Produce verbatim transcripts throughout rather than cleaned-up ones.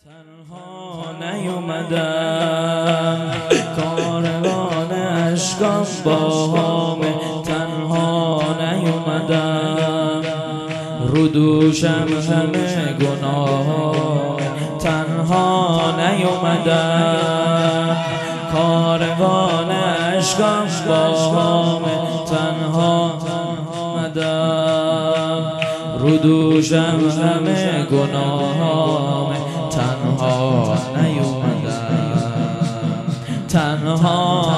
تنها نیومدم کاروان اشکام با همه، تنها نیومدم رو دوشم همه گناه، تنها نیومدم کاروان اشکام با همه، تنها نیومدم رو دوشم همه گناه، تنها نیومدم تنها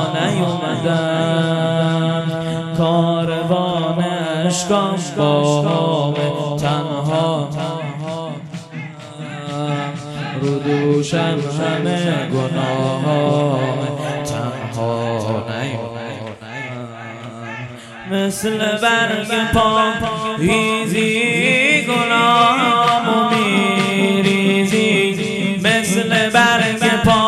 نیومدم کاروان اشکام با همه، تنها رو دوشم همه گناه، تنها نیومدم مثل برگ پاییزی گلامو میریزی، مثل برگ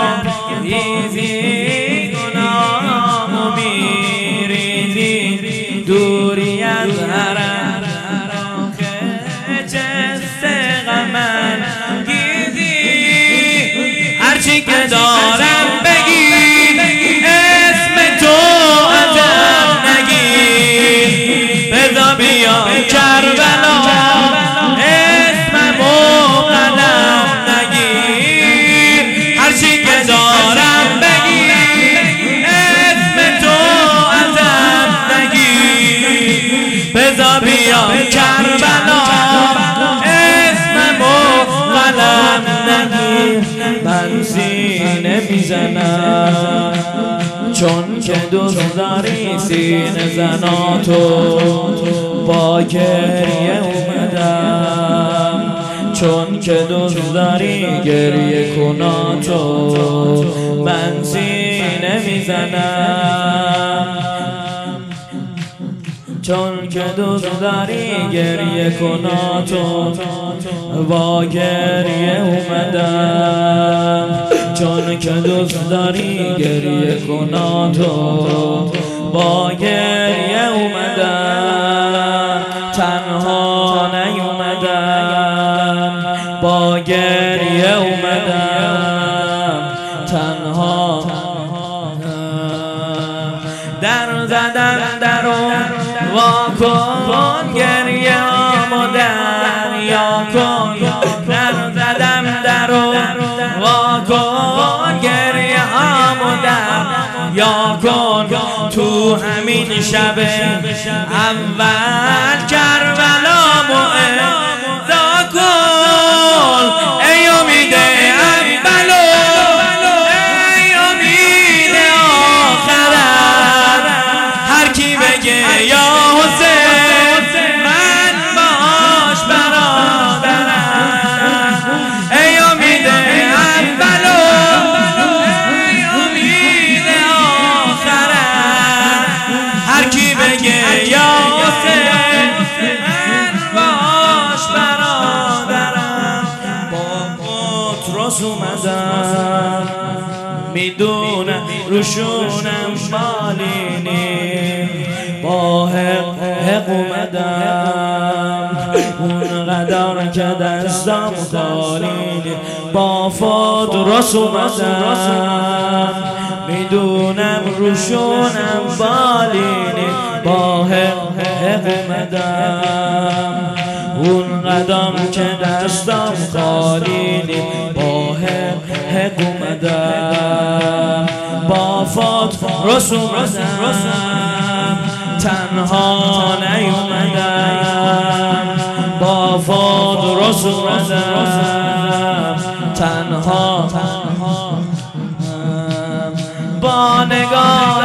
پاییزی گلامو میریزی، دوری از حرم که جست غمن گیزی، هرچی که دارم بگی اسم تو ازم نگیر، بذار بیام کربلا اسمم و قلم نگیر، هرچی که دارم بگی اسم تو ازم نگیر، بذار بیام کربلا اسمم و قلم نگیر. من سینه میزنم چون که دوست داری سینه زناتو، با گریه اومدم چون که دوست داری گریه کناتو، من سینه میزنم چون که دوست داری گریه کناتو، با گریه اومدم چون که دوست داری گریه کناتو، با گریه اومدم تنها نیومدم، با گریه اومدم تنها در زدم در وا کن گریه آمو دریا کن، در زدم در وا کن گریه آمو دریا کن، تو همین شب اول کربلامو امضا کن، ای امید اولو ای امید آخرت، هر کی بگه یا حسین من باش برادرم، ای امید اولو ای امید آخرت، هر کی بگه یا حسین من باش برادرم. با پتروس اومدم میدونم روشونم بالینی، با حق حق اومدم اون قدر که دستم خالینی، با پتروس اومدم میدونم روشونم بالینی، با حق حق اومدم اون قدم که دستم خالینی، با حق حق اومدم با پتروس اومدم تنها نیومدم، با پتروس اومدم تنها، با نگاه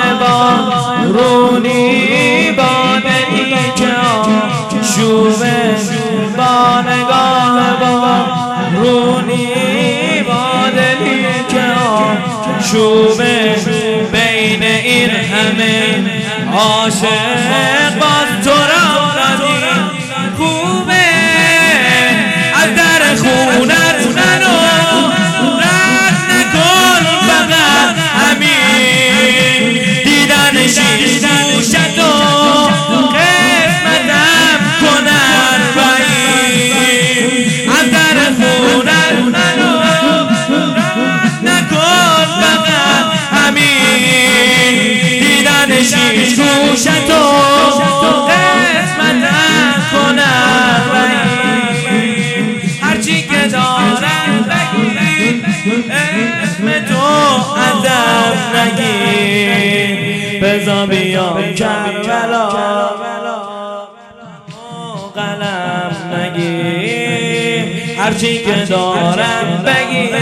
بارونی با دلی که آشوبه، با نگاه بارونی با دلی که آشوبه، بین این همه عاشق باز تو را رازی خوبه، از در خونت منو رد نکن فقط همین، دیدن شیش گوشتو قسمتم کنن رایی، از در خونت منو بزا بیام کربلا قلم نگیر هرچی که دارم بگیر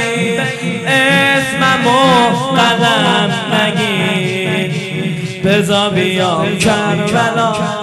اسممو قلم نگیر بزا بیام کربلا